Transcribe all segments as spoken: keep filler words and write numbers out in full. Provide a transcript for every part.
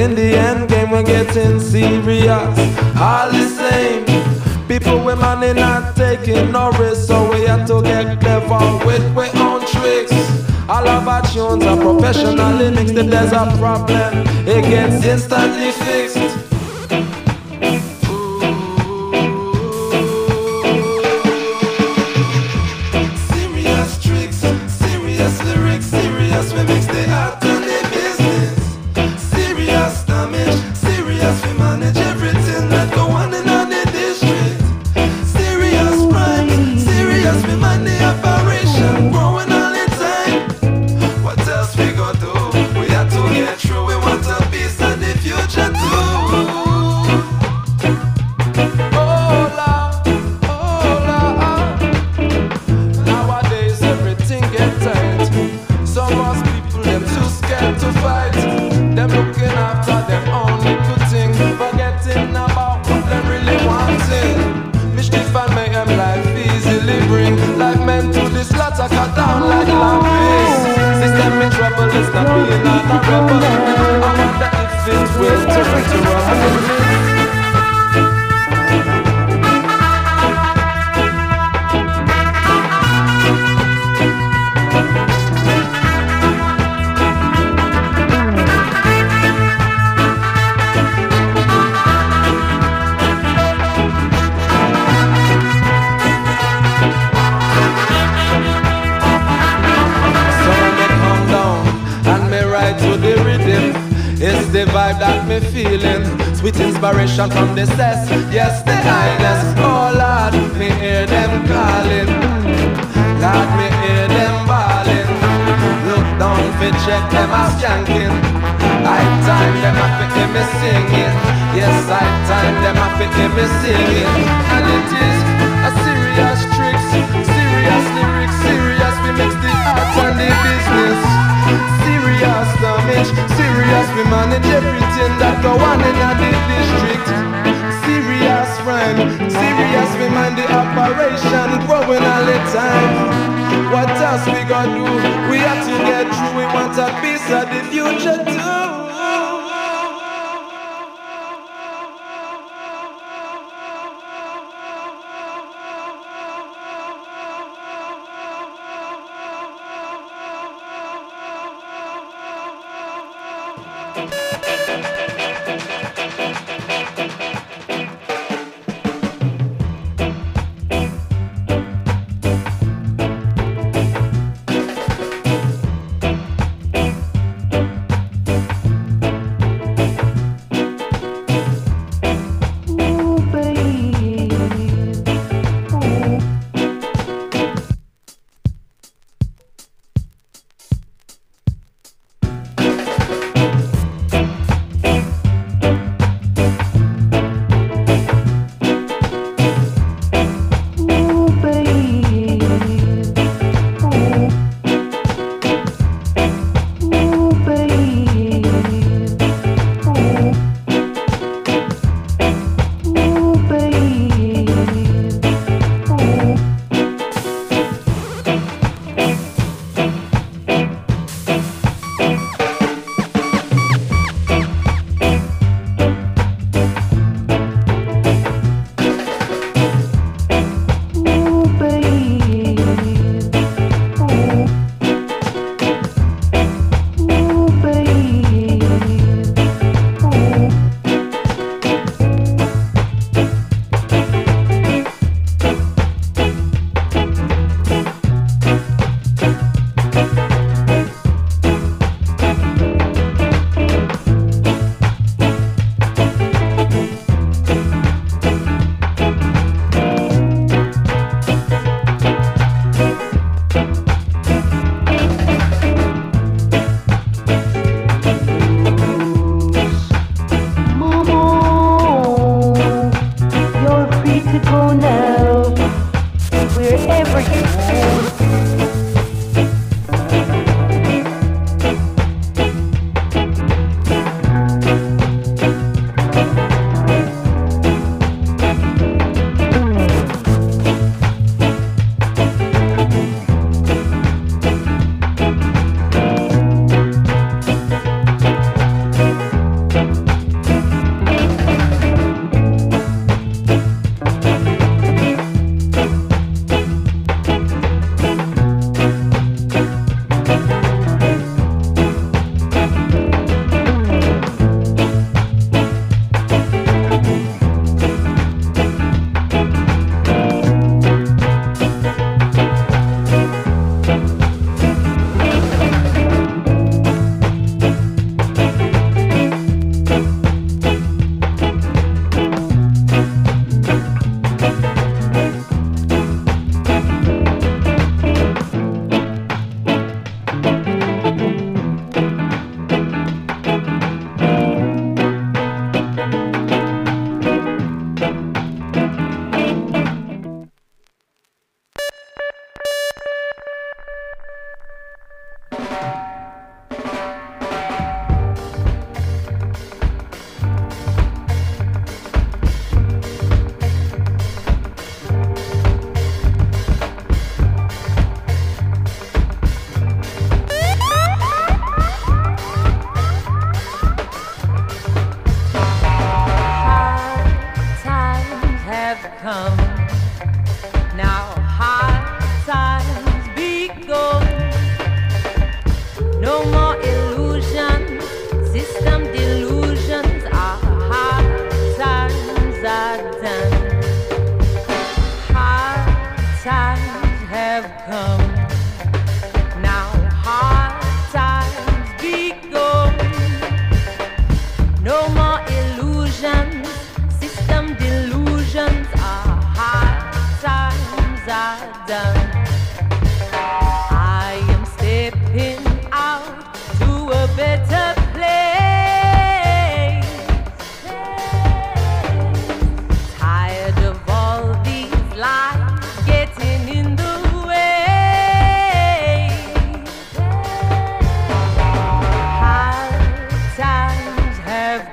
in the end game we're getting serious. All the same, people with money not taking no risk, so we have to get clever with our own tricks. All of our tunes are professionally mixed. If there's a problem, it gets instantly fixed. We mix the art and the business. Serious damage, serious we manage everything that go on in the district. Serious crime, serious we man the operation, growing all the time. What else we gonna do? We have to get through. We want a piece of the future too. Oh Lord, oh Lord. Nowadays everything get tight. Some of us people, them too scared to fight. Them looking after them own little thing, forgetting about what them really wanting. Mischief and mayhem life easily bring. Life meant to this slaughter cut down like lampies. System in trouble, it's not being on a rebel. I wonder if it will turn to rubble. It's the vibe that me feeling. Sweet inspiration from the cess. Yes, the highness. Oh Lord, me hear them calling. Lord, me hear them bawling. Look down fi check them a skanking. I time them a fi hear me singing. Yes, I time them a fi hear me singing. And it is a serious tricks, serious lyrics, serious we mix the art and the business. Serious damage, serious we manage everything that go on in the district. Serious crime, serious we mind the operation, growing all the time. What else we gonna do? We have to get through, we want a piece of the future too.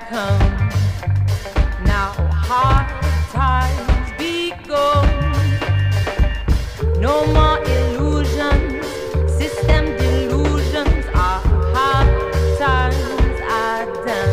come. Now hard times begun. No more illusions, system delusions. Our hard times are done.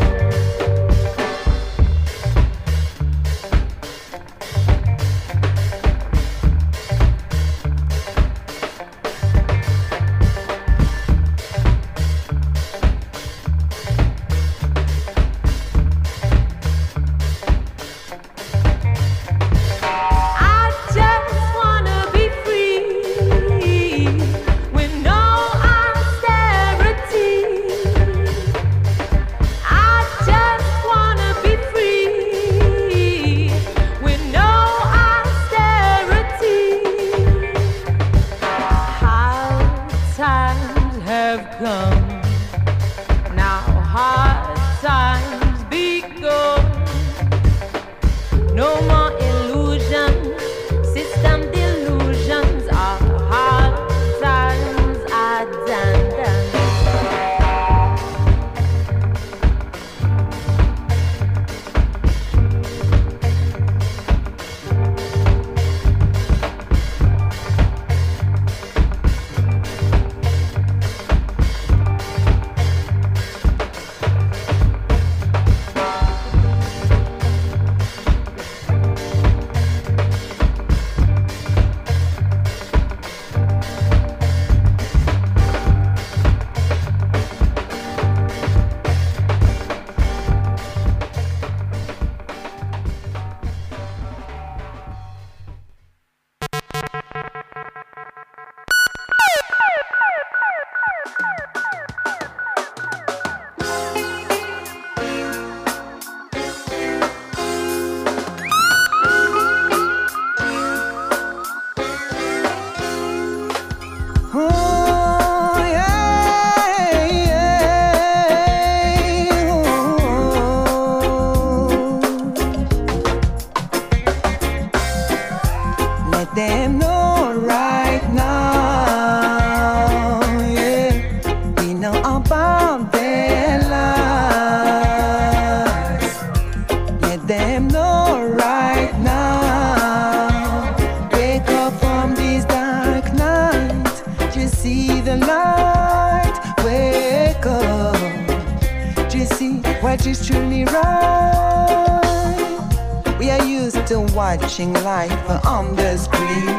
Watching life on the screen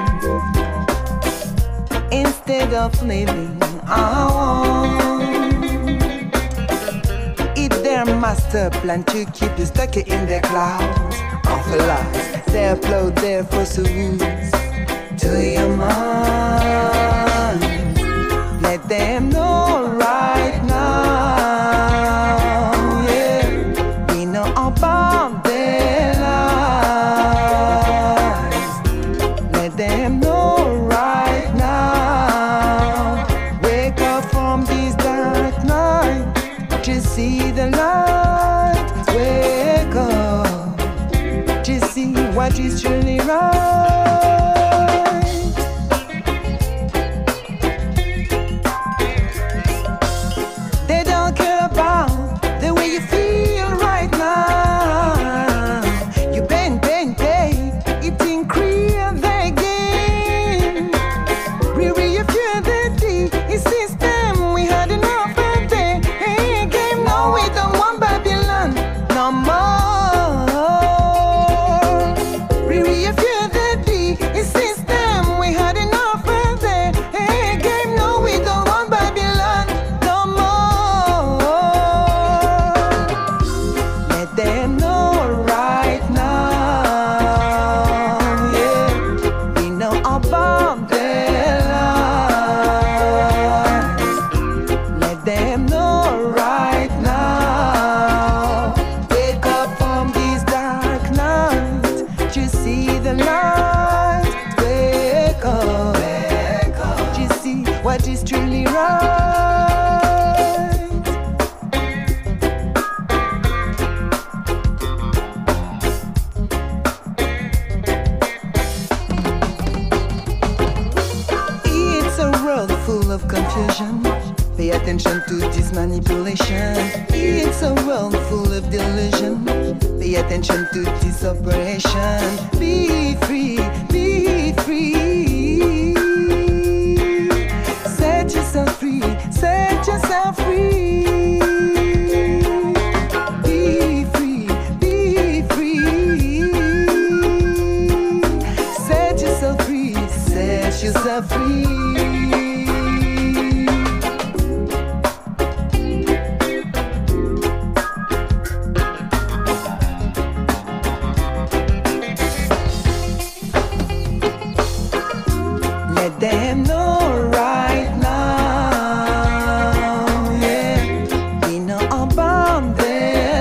instead of living our own. It's their master plan to keep you stuck in the clouds of lies. They upload their falsehoods to your mind. Let them know right now, yeah, we know about their lies. Let them know right now. Wake up from this dark night to see the light. Wake up to see what is truly right. They don't care about the way you feel right now. You pain, pain, pain, it increase the gain. We reaffirm the D system. We had enough of the hey, game. No, we don't want Babylon no more. We reaffirm the D system. We had enough of the hey, game. No, we don't want Babylon no more. Let them know right now, yeah, we know about their lies. Let them know right now. Wake up from this dark night to see the light. Wake up, wake up to see what is truly right. It's a world full of confusion, Pay attention to this manipulation. It's a world full of delusion. Pay attention to this operation. Be free, be free. Set yourself free, set yourself free. Be free, be free. Set yourself free, set yourself free. Them know right now, yeah, we know about their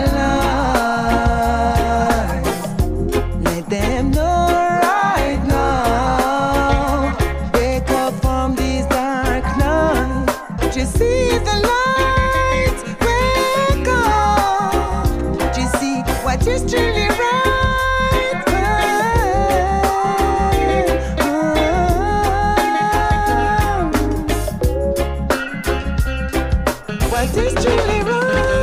lives. Let them know right now. Wake up from this dark night. Don't you see the light? Wake up. Don't you see what is truly right? What is truly right?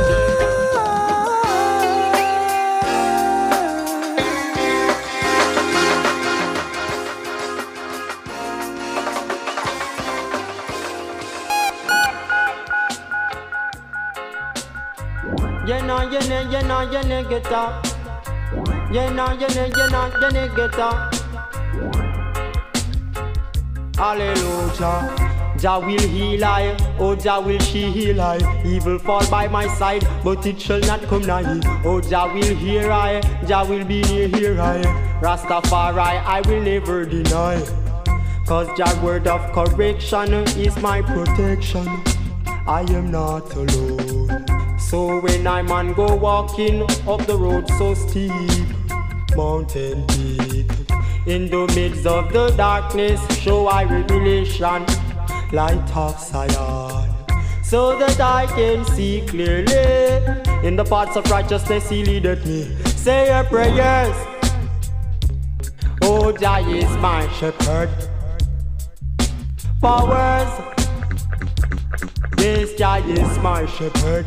You know, you know, you know, you know, get up. You know, you know, you know, you know, get up. Hallelujah. Jah will heal I, oh Jah will she heal I. Evil fall by my side, but it shall not come nigh. Oh Jah will hear I, Jah will be near here I. Rastafari I will never deny. Cause Jah word of correction is my protection. I am not alone. So when I man go walking up the road so steep, mountain peak, in the midst of the darkness show I revelation. Light of Zion, so that I can see clearly. In the paths of righteousness He leadeth me. Say your prayers. Oh, Jah is my shepherd. Powers. Yes, Jah is my shepherd.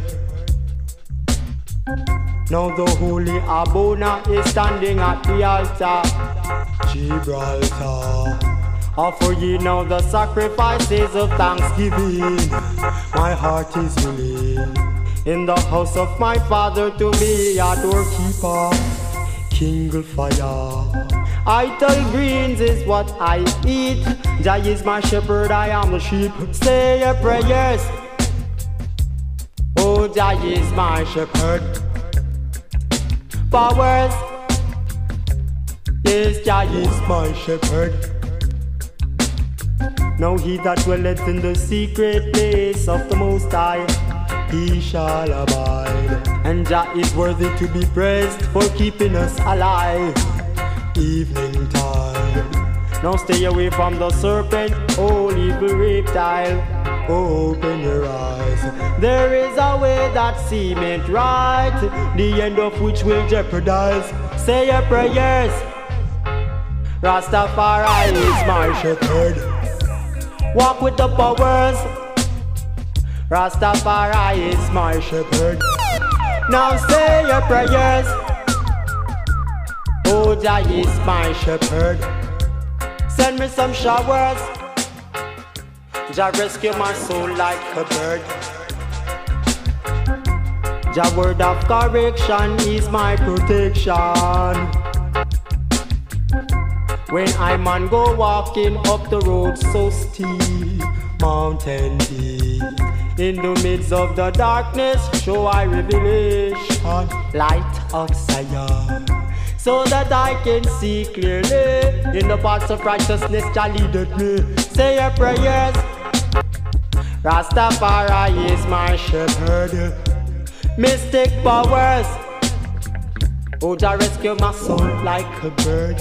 Now the holy Abona is standing at the altar. Gibraltar. Offer ye now the sacrifices of thanksgiving. My heart is willing in the house of my Father to be a doorkeeper. King fire. Ital greens is what I eat. Jah is my shepherd, I am the sheep. Say your prayers. Oh, Jah is my shepherd. Powers. Yes, Jah is my shepherd. Now he that dwelleth in the secret place of the Most High, he shall abide. And Jah is worthy to be praised for keeping us alive. Evening time. Now stay away from the serpent, oh evil reptile. Oh, open your eyes. There is a way that seemeth right, the end of which will jeopardize. Say your prayers. Rastafari is my shepherd. Walk with the powers. Rastafari is my shepherd. Now say your prayers. Oh, Jah is my shepherd. Send me some showers. Jah rescue my soul like a bird. Jah word of correction is my protection. When I man go walking up the road so steep, mountain deep, in the midst of the darkness show I revelation, light of Zion, so that I can see clearly. In the paths of righteousness Jah leadeth me. Say your prayers. Rastafari is my shepherd. Mystic powers. Oh, Jah rescue my soul like a bird.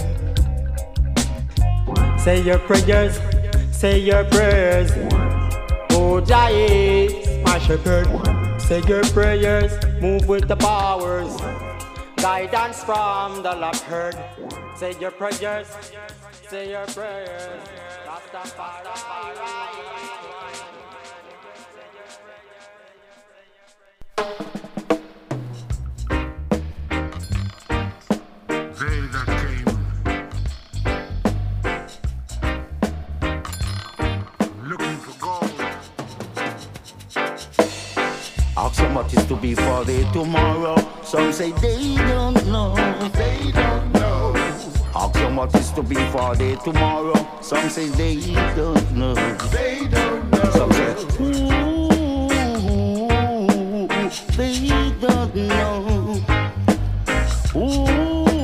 Say your prayers, say your prayers. Oh, Jah is my shepherd. Say your prayers, move with the powers. Guidance from the Lord. Say your prayers, say your prayers. Rastafari. is to be for the tomorrow. Some say they don't know. They don't know. Ask them what is to be for the tomorrow. Some say they don't know. They don't know. Some say, ooh, they don't know. Ooh,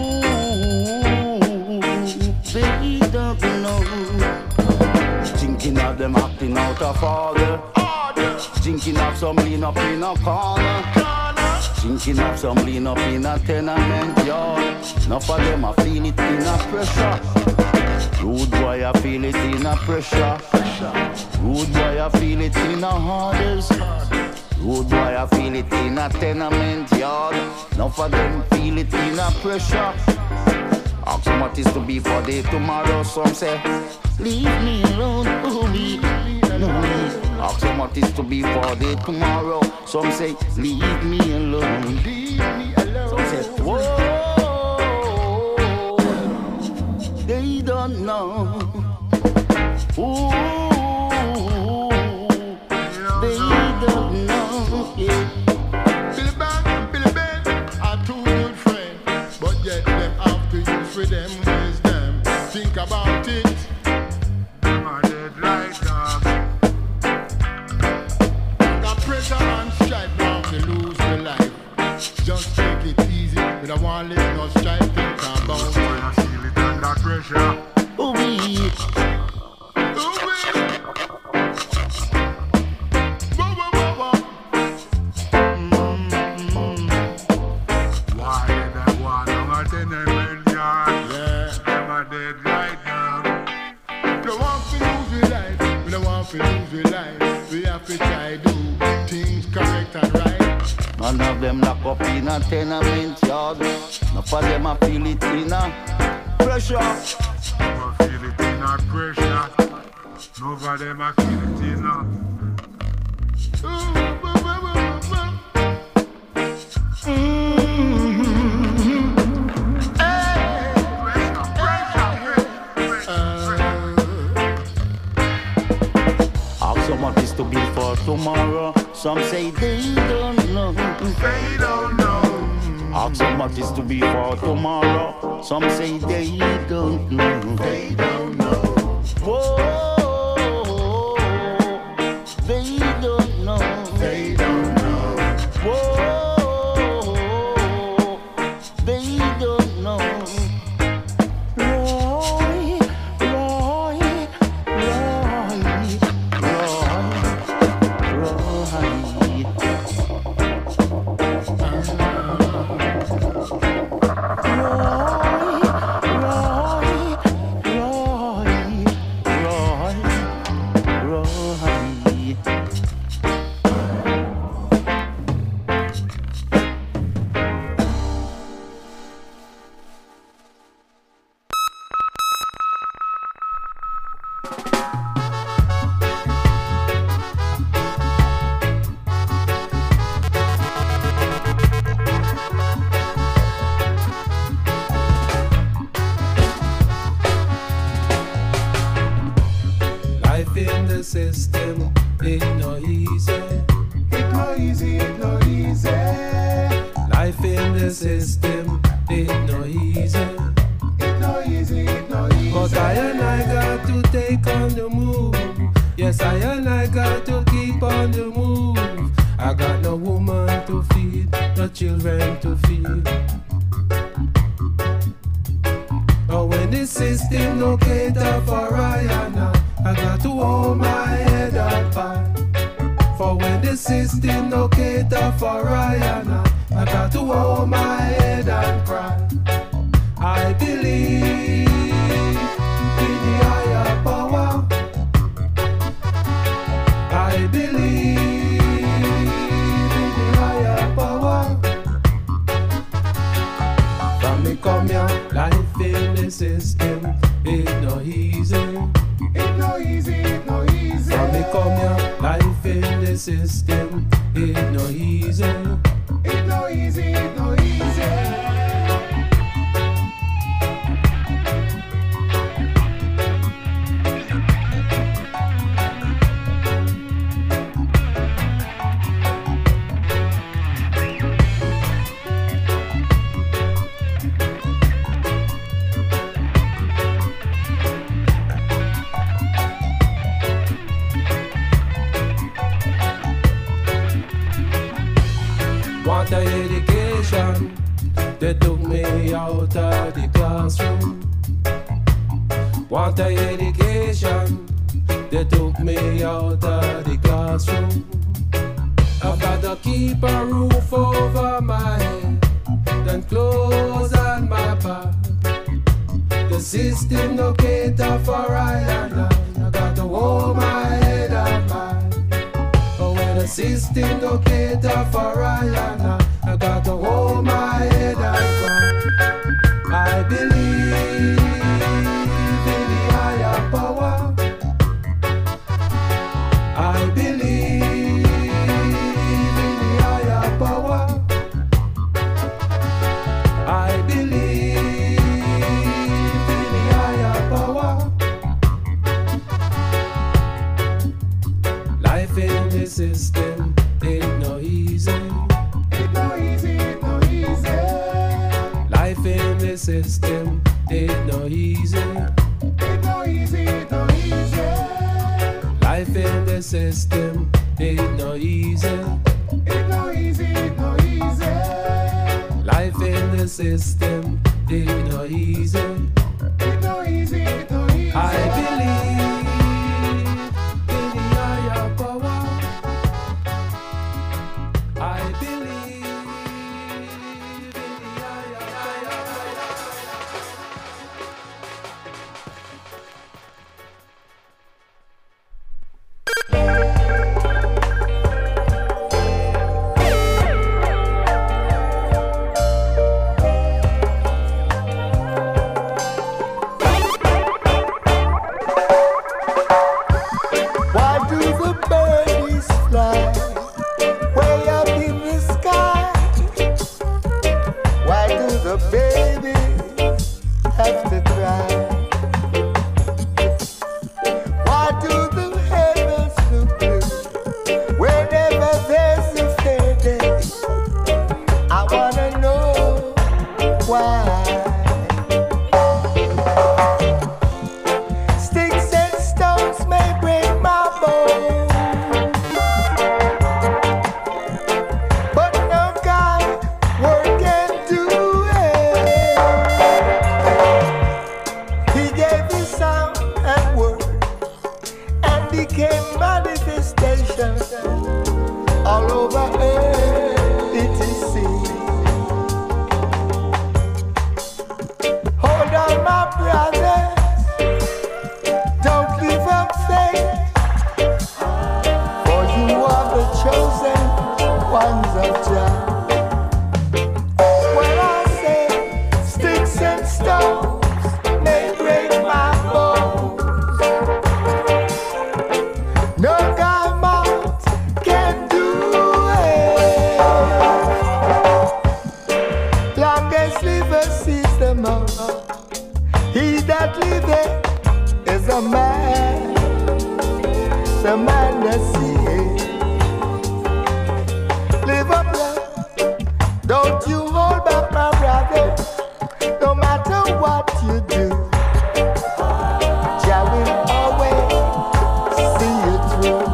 they don't know. Thinking of them acting out of order. Thinking of some lean up in a corner. Thinking of some lean up in a tenement yard. Enough of them I feel it in a pressure. Rude boy I feel it in a pressure. Rude boy I feel it in a orders. Rude boy I feel it in a tenement yard. Enough of them feel it in a pressure. Ask them what is to be for the tomorrow. Some say, leave me alone, oh, leave me alone. Ask them what is to be for the tomorrow. Some say, leave me alone. Leave me alone. Some say, whoa, they don't know. Ooh, they don't know. Yeah. Billy Bang and Billy Ben are two good friends, but yet them have to use for them wisdom. Think about it. Them are dead like dogs. Under pressure and strife, now they lose their life. Just take it easy. We don't want to let no strife think about it. I feel it under pressure. Ooh, we. Ooh, we. Whoa, whoa, whoa, whoa. Mm-hmm. Why did I want to go to the yard? Yeah, them are dead right now. We don't want to lose your life. We don't want to lose your life. We have to try to do things correct and right. None of them lock up in a tenement yard. None of them I feel it in a pressure. I feel it in a pressure. None of them I feel it in a. Ask them what is to be for tomorrow. Some say they don't know. They don't know. Ask them what is to be for tomorrow. Some say they don't know. They don't know. Whoa, they don't know. They don't know. Whoa, they don't know. Roy, Roy, Roy, system, it no easy. It no easy, it no easy. Life in the system, it no easy. It no easy, it no easy. But I and I got to take on the move. Yes, I and I got to keep on the move. I got no woman to feed, no children to feed. Oh, when the system no cater for I and I, I got to hold my head up high. For when the system no cater for I and I, I got to hold my head and cry. I believe in the higher power. I believe in the higher power. From me come here, life in the system, it no easy. It no easy, it no easy. From me come here, life in the system, it no easy. It no easy, it no easy. They took me out of the classroom. Want a education. They took me out of the classroom. I've got to keep a roof over my head, then clothes on my back. The system no cater for I and I. I got to hold my head up high. But when the system no cater for I and I, I got to hold my head up high. I believe in the higher power. I believe in the higher power. I believe in the higher power. Life in the system ain't no easy. Ain't no easy, ain't no easy. Life in the system ain't no easy. Ain't no easy, ain't no easy. Life in the system ain't no easy. Ain't no easy, ain't no easy. Life in the system ain't no easy. Ain't no easy, ain't no easy. I believe in the higher power. I believe in the higher, higher, higher. Why do the birdies fly way up in the sky? Why do the babies have to cry? Why do the heavens look blue whenever there's a fair day? I wanna know why. Sticks and stones may break my bones, but no God word can do it. He gave his sound and word and became manifestation all over earth. It is seen. Hold on, my brother. Don't give up faith, for you are the chosen ones of Jah. When I say sticks and stones may break my bones, no God mouth can do it. Longest liver sees the most. He that liveth is a man, the man that sees. Live up, love. Don't you hold back, my brother. No matter what you do, Jah will always see you through.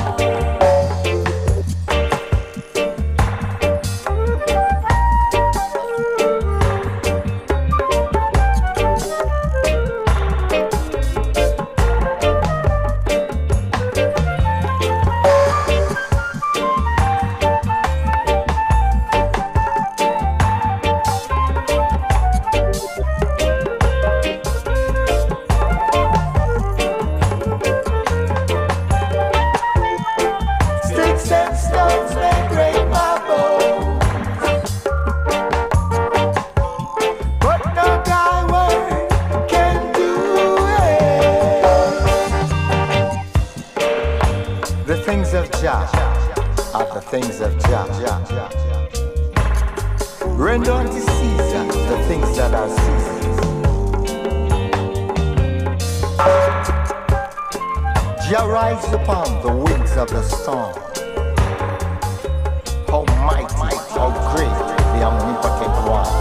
Sticks and stones may break my bones, but no God word can do it. The things of Jah are the things of Jah. Render unto Caesar the things that are Caesar's. Jah rides upon the wings of the storm. How mighty, how great the omnipotent one.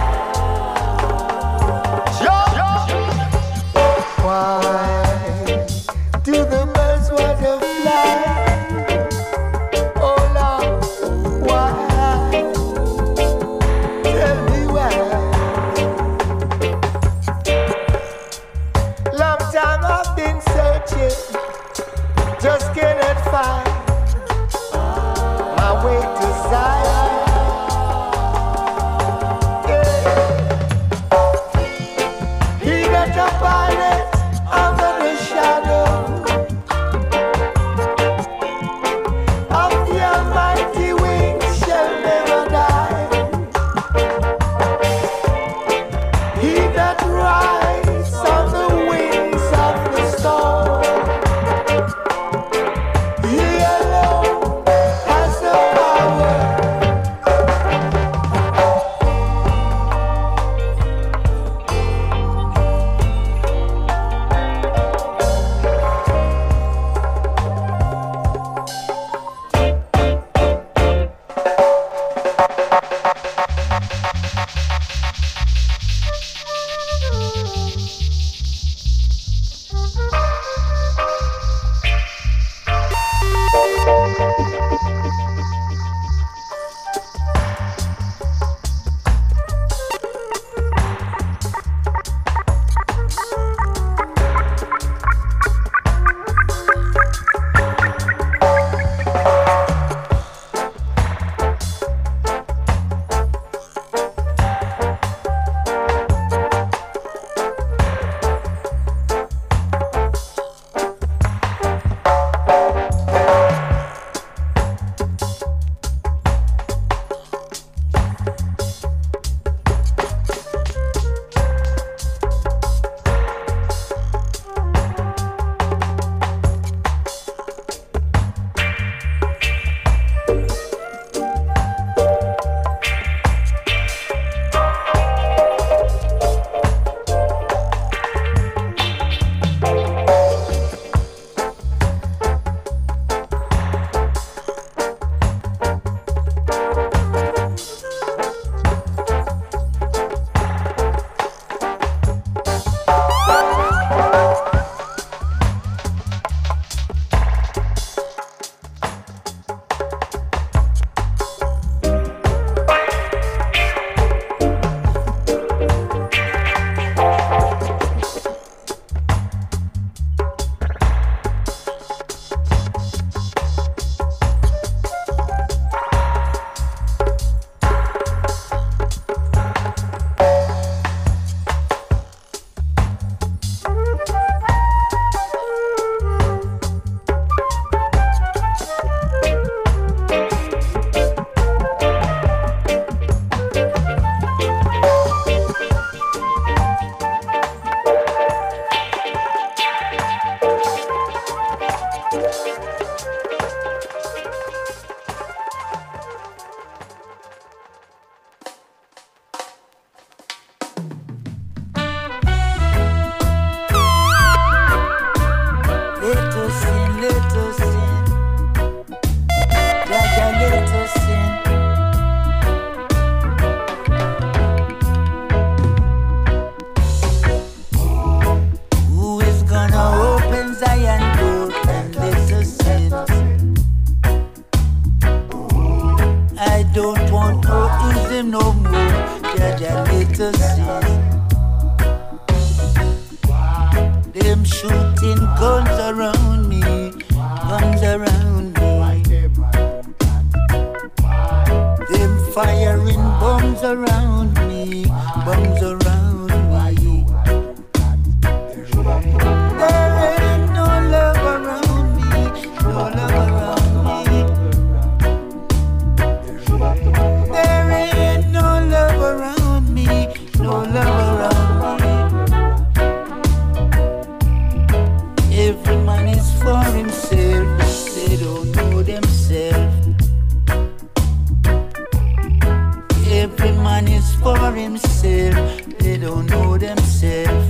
Jah! Why do the birds want to fly? Oh Lord, why? Tell me why. Jaja let us see. Them shooting guns around me, guns around me. Them firing bombs around me, bombs around me. There ain't no love around me, no love around me. There ain't no love around me, no love around me. Every man is for himself, they don't know themselves. Every man is for himself, they don't know themselves.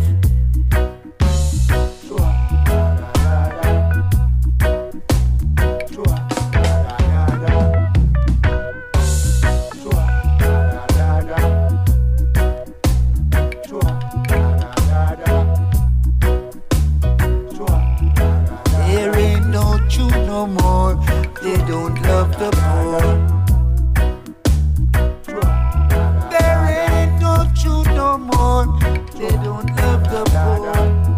There ain't no truth no more, they don't love the poor. There ain't no truth no more, they don't love the poor.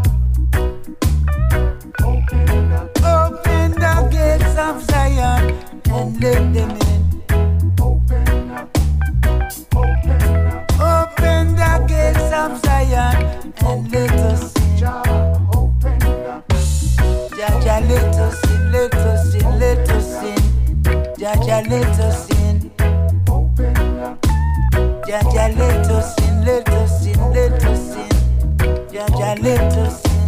Open the gates of Zion and let them in. Open the gates of Zion and let us in. Jaja let us in, let us in, let us in. Jaja let us in. Jaja let us in, let us in, let us in. Jaja let us in.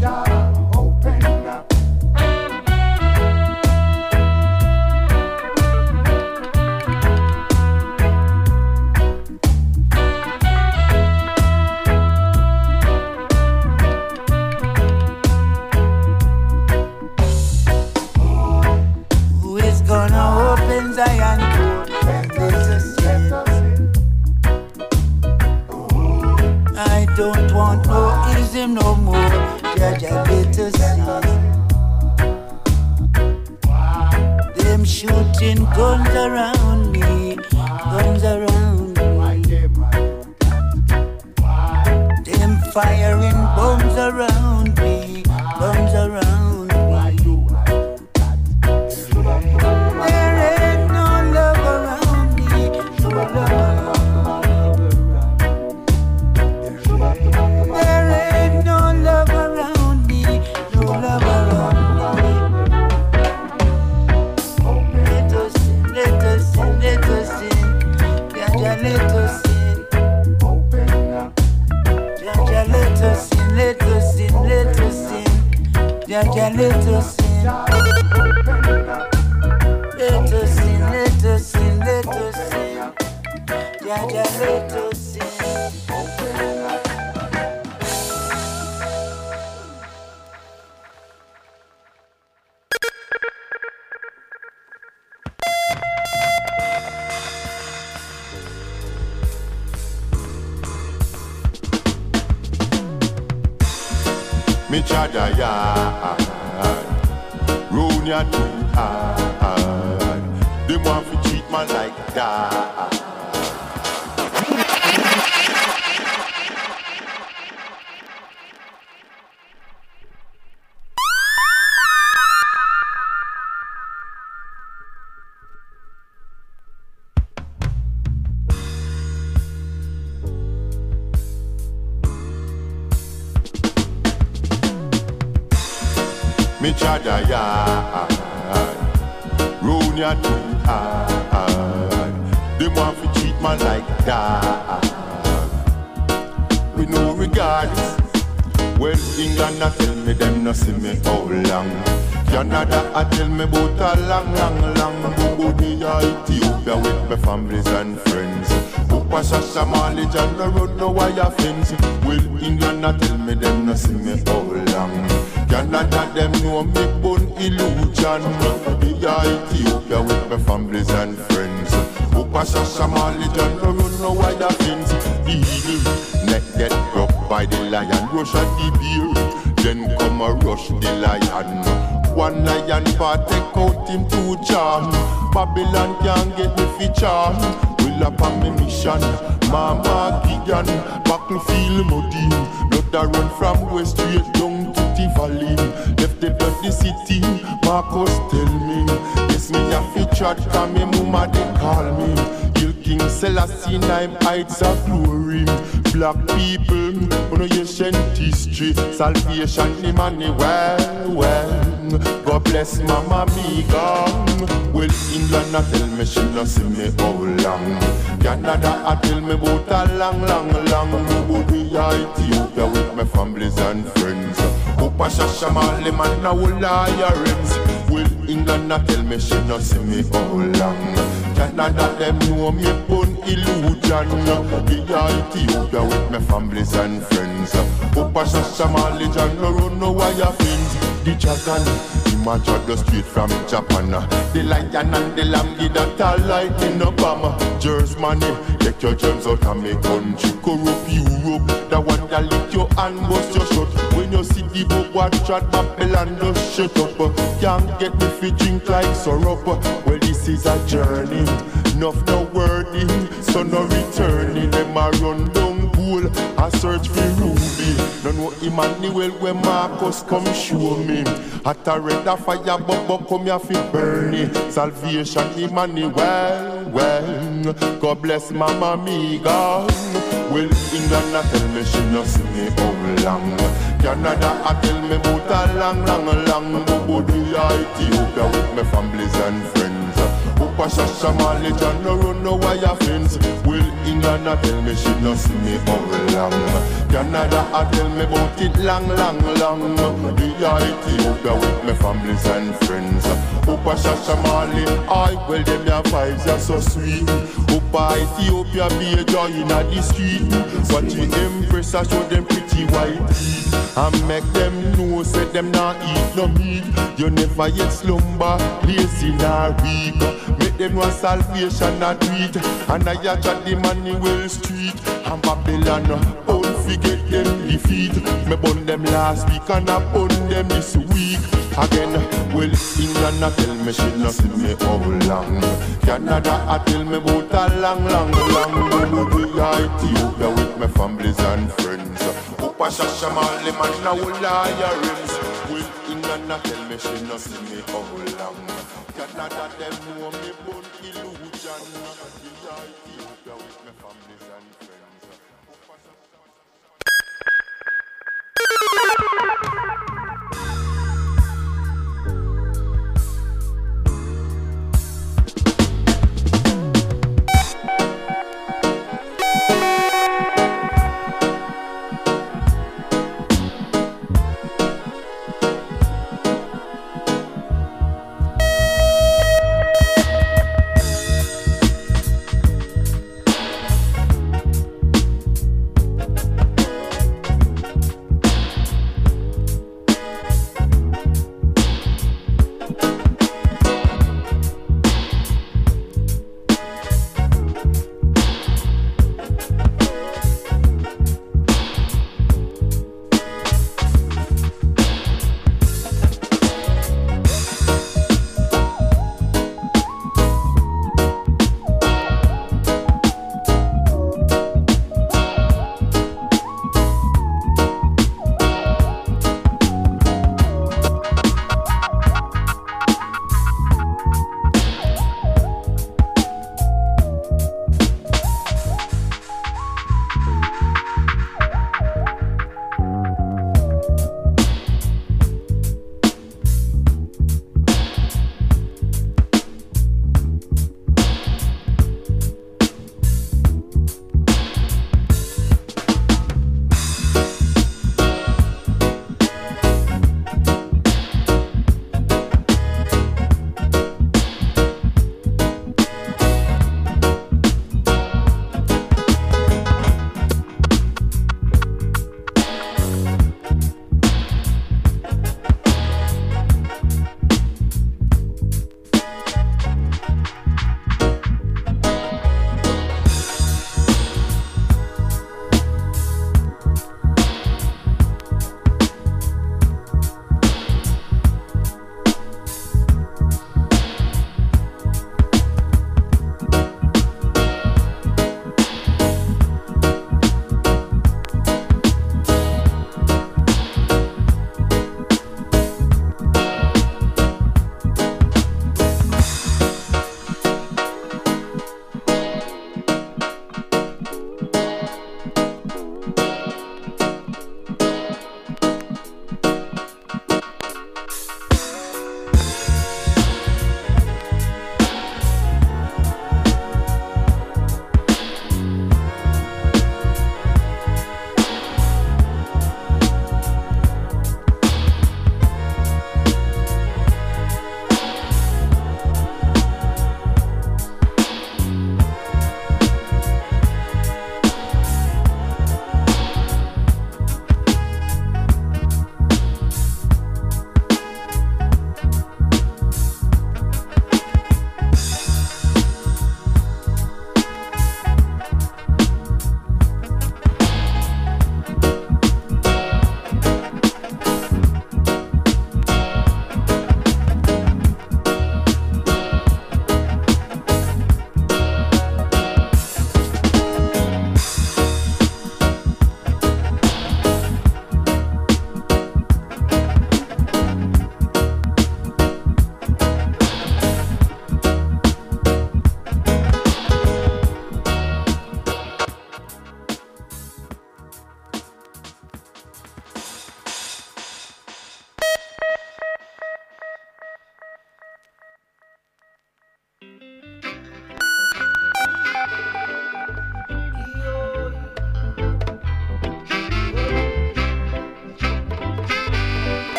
Who is gonna open Zion door and let us in? I don't want no ism no more. Jaja let us see. Them shooting guns around me, guns around me. Them firing bombs around me, bombs around me. There ain't no love around me, no love around me. There ain't no love around me, no love around me. Let us in, let us in, let us in. Jaja let us in. Jaja let us in, let us in, let us in. Jaja let us in. Let us in, let us in, let us in. Jaja let us in. Me chada yard, round ya too hard. They want to treat man like that. Me chada yard, round ya too hard. They want to treat man like that. With no regards. Well, England a tell me them no see me how long. Canada a tell me about a long, long, long. Go to Ethiopia with my families and friends. Upa Shasha Mali John the road no wire fence. Well, England a tell me them no see me how long. Canada them know me born illusion. The Ethiopia with my families and friends. Upa Shasha Mali John the road no wire fence. The eagle neck get broke by the lion, rush at the bear. Then come a rush the lion. One lion part take out him two charm. Babylon can't get me fi charm. Will up on me mission, Mama give lion, battlefield muddy. Blood a run from west straight down to the valley. Left the bloody city, Marcus tell me. Yes, me a fi chat, cause me mama they call me. Kill King Selassie, nine heights of glory. Black people, on a ancient history. Salvation, the money, well, well. God bless Mama Miga. Well, England a tell me she no see me how long. Canada a tell me about a long, long, long. About me Ethiopia with my families and friends. Upa Shasha Mali man a whole liars. Well, England a tell me she no see me how long. Canada them know me born illusion. The Ethiopia with my families and friends. Upa Shasha Mali John no run no wire fins. The dragon, him a drag straight from Japan. The lion and the lamb did that all like in Obama. Jers money, take your germs out of me country. Corrupt Europe, the one that lick your hand bust your shut. When you see the book what chat Babylon just shut up. Can't get me fi drink like syrup. Well this is a journey, enough no wording, so no returning. Them a run down pool, I search for Ruby. Don't know Emmanuel where Marcus come show me. At a red a fire bubble come here fi burn it. Salvation Emmanuel, well, God bless Mama Miga. Well, England a tell me she no see me how long. Canada a tell me about a long, long, long. About the Ethiopia with my families and friends. Upa Shasha Mali John no run no wire fence. Well, England a tell me she no see me how long. Canada a tell me about it long, long, long. The Ethiopia with my families and friends. Upa Shasha Mali, I well them your vibes are so sweet. Upa Ethiopia be a joy in the street. Watch the Empress I show them pretty white teeth. And make them know say them not eat no meat. You never yet slumber, lazy nor weak. Make them know salvation not tweet. And I got the money well street. And Babylon, don't forget them defeat. Me burn them last week and I burn them this week. Again, well, England a tell me she no see me how long. Canada a tell me about a long, long, long. About the Ethiopia with my families and friends. Upa Shasha Mali man a whole liars. Well, England a tell me she no see me how long. Canada them know me born illusion. The Ethiopia with my families and friends.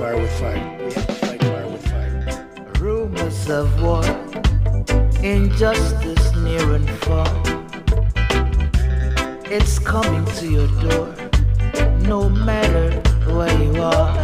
fire with fire. We have to fight fire with fire. Rumors of war, injustice near and far. It's coming to your door, no matter where you are.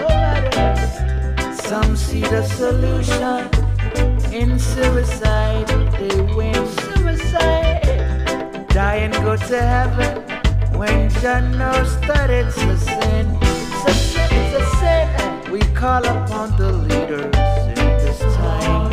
Some see the solution in suicide. They win suicide, die and go to heaven when Jah knows that it's a sin. It's a sin, it's a sin. We call upon the leaders in this time.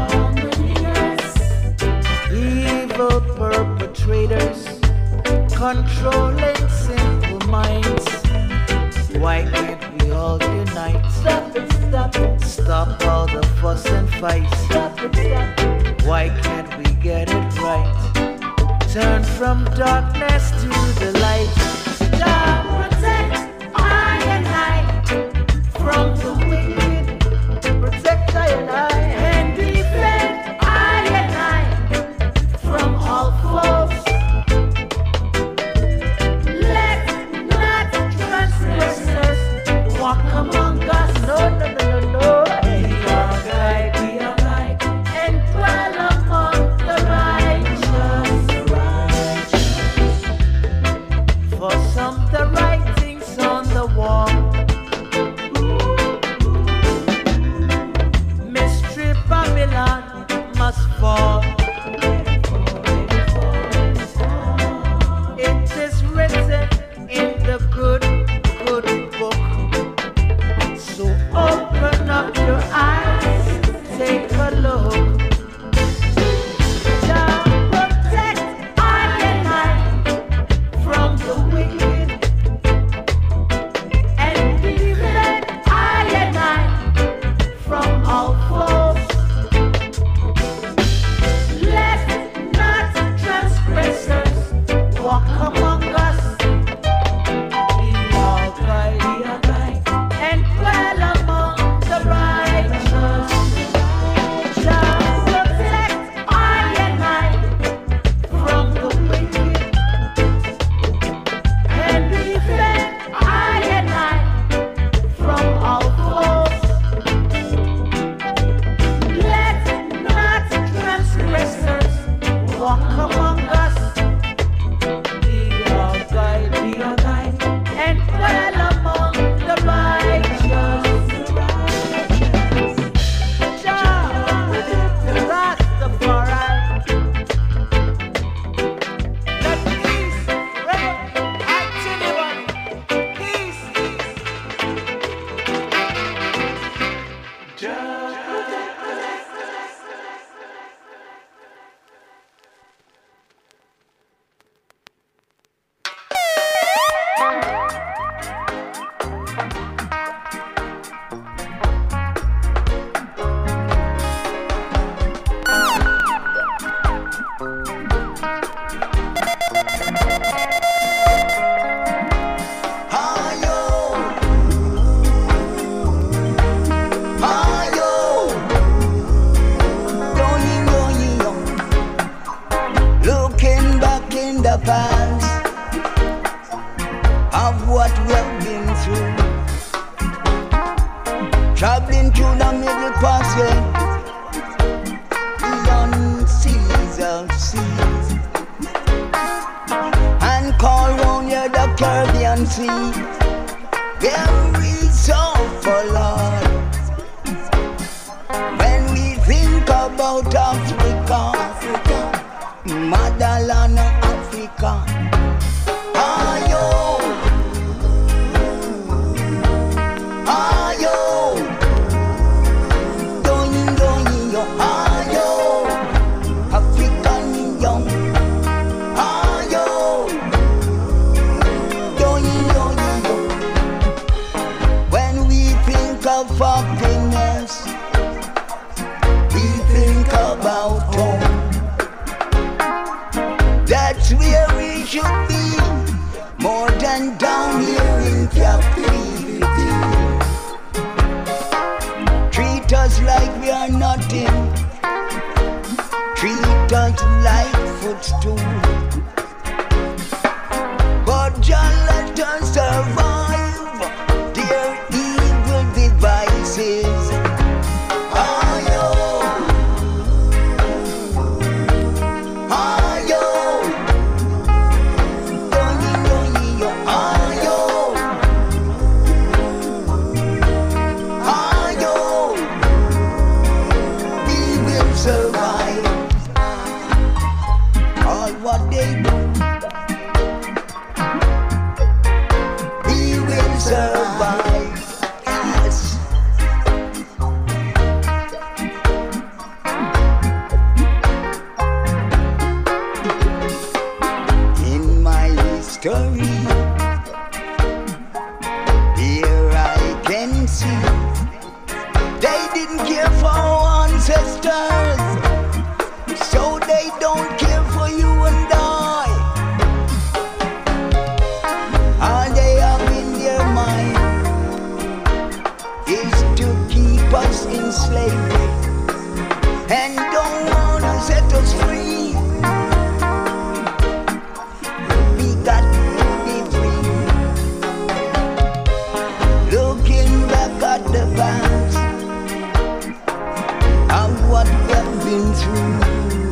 Evil perpetrators controlling simple minds. Why can't we all unite? Stop it, stop it. Stop all the fuss and fight. Stop it, stop it. Why can't we get it right? Turn from darkness to the light. Jah protect I and I from the wicked. Protect I and I and defend I and I from all foes. Walk among us, no, no, no, no, no. Be our guide, be our guide, and dwell among the righteous. For some the writings on the wall, Mystery Babylon must fall. It is written in the good, good book. Open up your eyes, take a look. Jah protect I and I from the wicked, and defend I and I from all foes. Let not transgressors walk among us. Be our guide, be our guide, and dwell among the righteous. Jah protect I and I from the wicked, and defend I and I from all foes. Let not transgressors walk among us. Be our guide, be our guide, and dwell among the righteous. Looking back in the past of what we have been through, traveling through the middle passway, beyond seas of seas, and call round here the Caribbean Sea, where we suffer, Lord. When we think about Africa, motherland of Africa, ayo, ayo, doing, doing, yo, ayo, African young, ayo, doing, doing, yo. When we think of happiness, we think about home. That's where we should be, more than down here in captivity. Treat us like we are nothing, treat us like footstool. But just let us survive their evil we will survive. Yes. In my history, here I can see they didn't care for our ancestors, so they don't care for you and I. All they have in their mind is to keep us in slavery and don't want to set us free. We got to be free. Looking back at the past and what we've been through.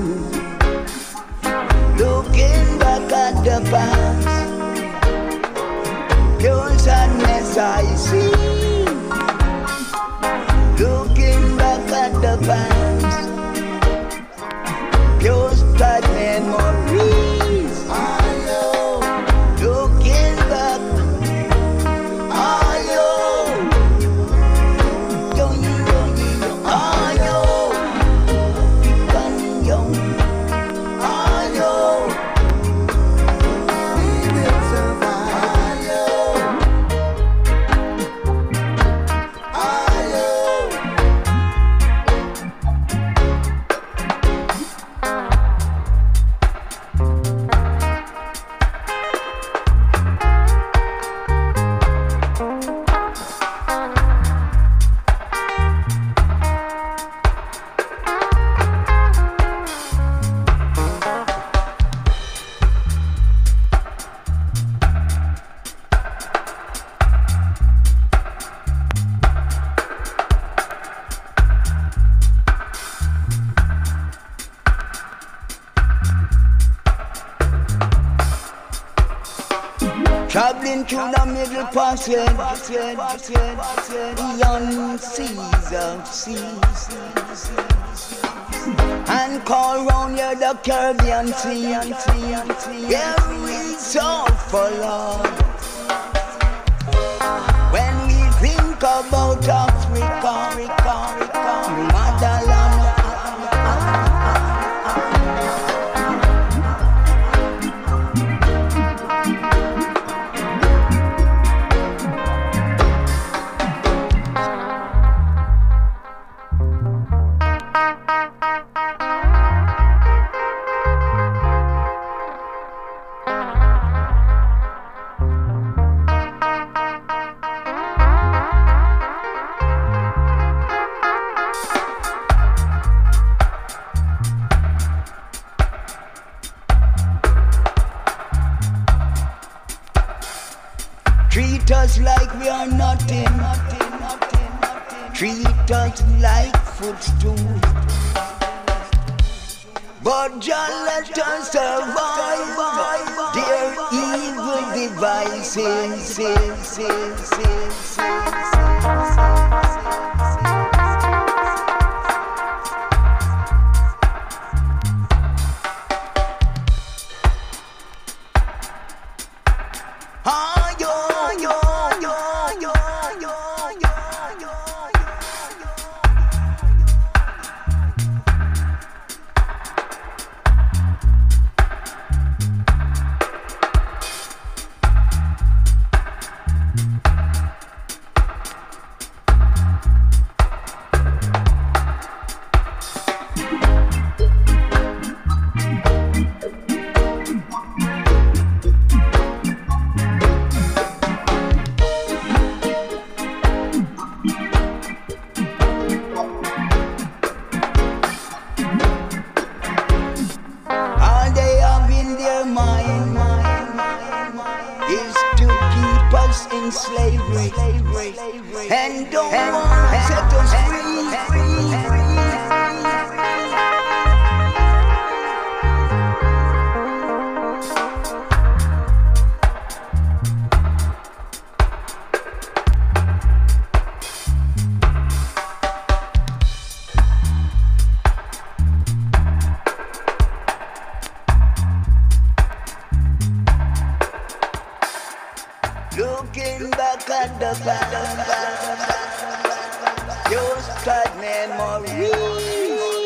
Looking back at the past, pure sadness I see. Looking back at the past, pure sad memories. I know. Looking back, I know. Don't you know, you know, I know. Become young, I know. We will survive. I know. I know. Traveling through the middle passage, beyond seas of seas, and call round here the Caribbean Sea. Yeah, we suffer, Lord. When we think about Africa, motherland. Treat us like we are nothing. Treat us like footstools. But just let us survive their evil devices. in slavery and don't want to set us free. Looking back at the past, your sad memories.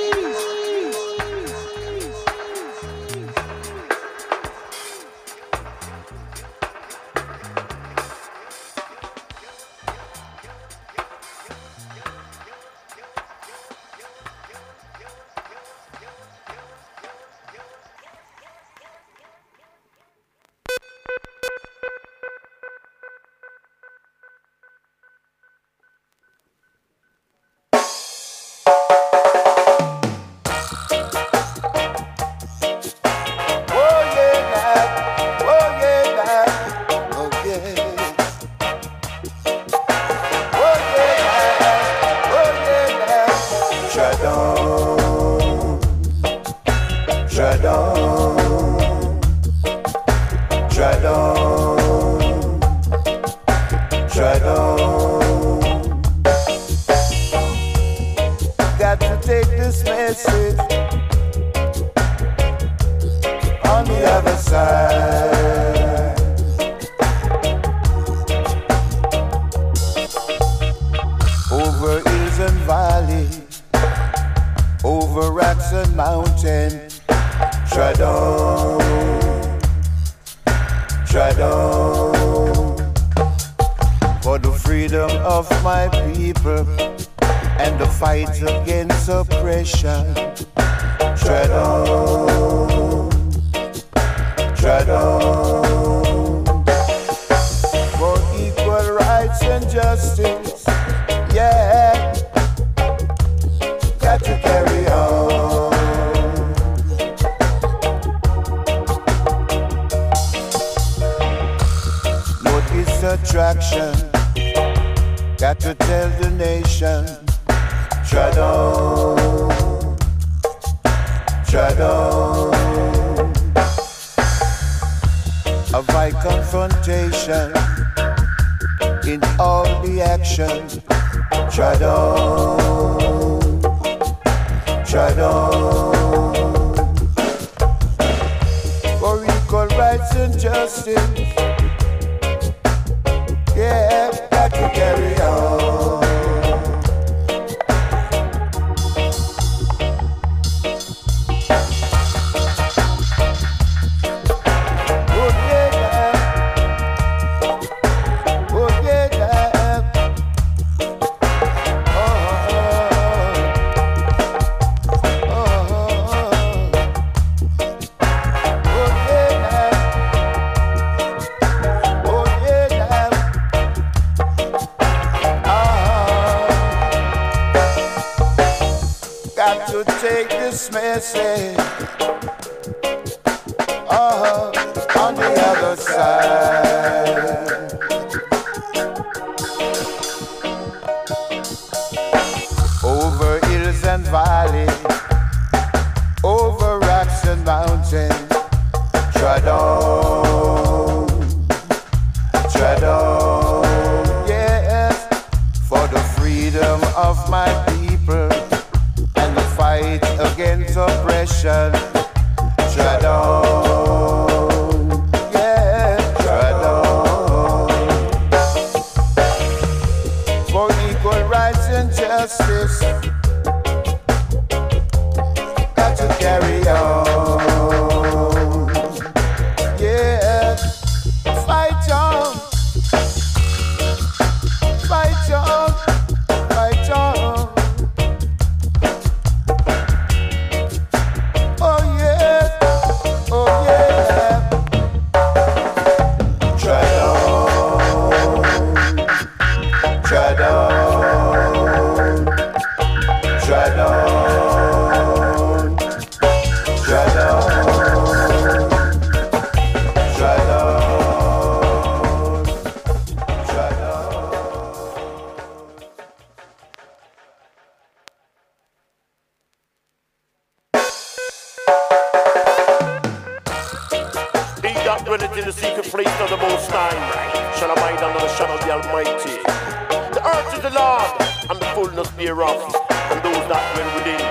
dwelleth in the secret place of the Most High shall abide under the shadow of the Almighty. The earth is the Lord, and the fullness thereof, and those that dwell within.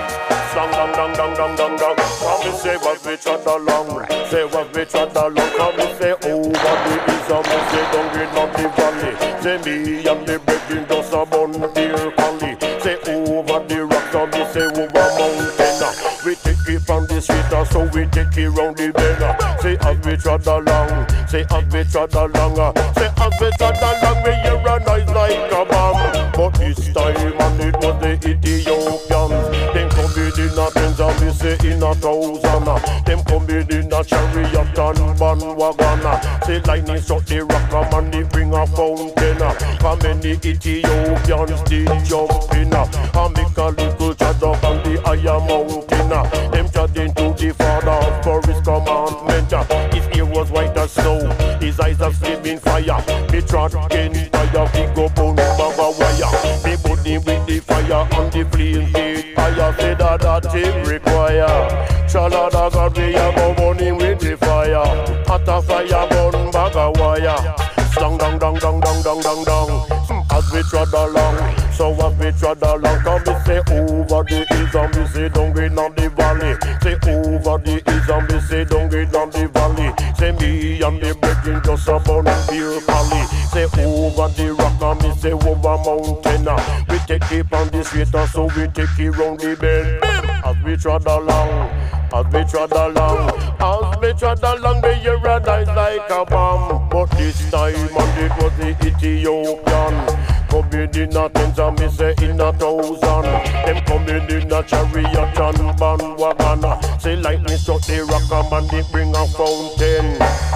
Slang dong dong dong dong dong dong. Come me say what we trot along. Say what we trot along. Come me say over the hills and me say down in the valley. Say me and me breaking just a bun dear collie. Say over the rocks and me say over mountain. We take it from the street so we take it round the bend. Say as we trot along. Say as we trot along. Say as we trot along. We hear a noise like a bomb. But this time and it was the Ethiopians. Them come in a tens and we say in a thousand. Them come in a chariot and bandwagon. Say lightning struck the rock and they bring a fountain. How many Ethiopians did jump in? And make a little chat up on the higher mountain. Them chatting to the father for his commandment. His ear was white as snow, his eyes are flaming fire. They trot in fire, he go bone bag a wire. They put him with the fire and the flames get higher. Say that that him require. Chalada God we a go burn him with the fire. Hot a fire burn bag a wire. Dong dong dong dong dong dong dong dong. As we trot along, so as we trot along, come we say over the hills and we say down in the valley. Say over the hills and we say down in the valley. Say me and me breaking just a bun beer valley. Say over the rock and me say over mountain. We take it on the street and so we take it round the bend. As we trot along, as we trot along, as we trot along, we hear a noise like a bomb. But this time and it was the Ethiopian. Coming in a tens and me say in a thousand. Them coming in a chariot and bandwagon. Say lightning struck the rock and they bring a fountain.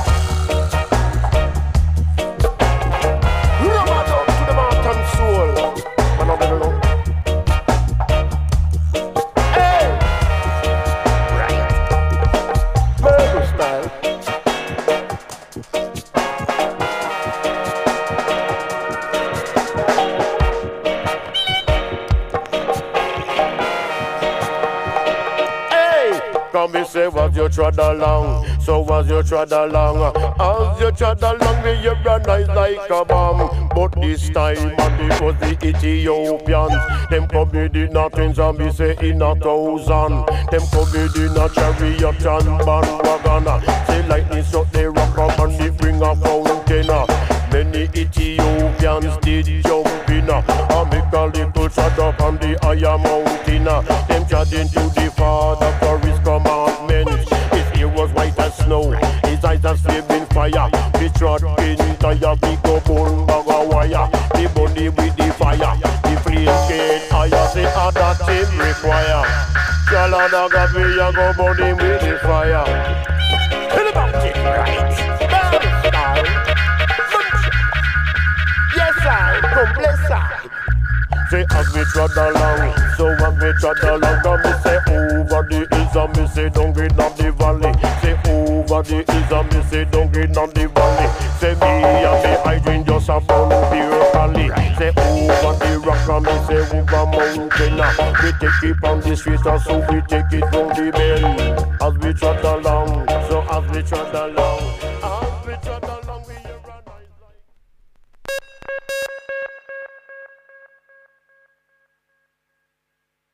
Rubber down to the mountain soul. Man, I don't know. Hey! Right. Murder style. Come me say as you trot along, so as you trot along, as you trot along, we hear a noise like a bomb. But this time and it was the Ethiopians. Them come in a tens and me say in a thousand. Them come in a chariot and bandwagon. Say lightning struck the rock up and they bring a fountain. Many Ethiopians did jump in and make a little shot up on the higher mountain. Them chatting to the father for his commandments. His ear was white as snow, his eyes are flaming fire. We trot in tire, we go burn bag a wire. The body with the fire, the flame get higher. Say how that him require. Jalada God we a go burn him with the fire. Tell about it right. Yes I, come bless I. Say as we trot along, so as we trot along, come me say over the hills and me say down in the valley. Say over the hills and me say down in the valley. Say me and me hiding just a bun beer valley. Say over the rock and me say over mountain. We take it on the street and so we take it round the bend. As we trot along, so as we trot along.